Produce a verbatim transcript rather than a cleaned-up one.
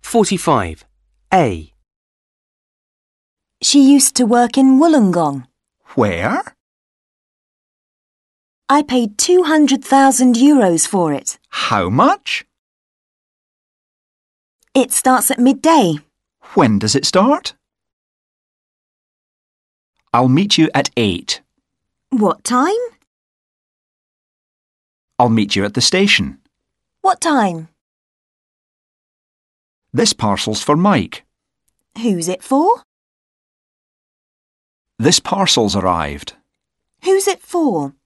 forty-five. A. She used to work in Wollongong. Where? I paid two hundred thousand euros for it. How much? It starts at midday. When does it start? I'll meet you at eight. What time? I'll meet you at the station. What time? This parcel's for Mike. Who's it for? This parcel's arrived. Who's it for?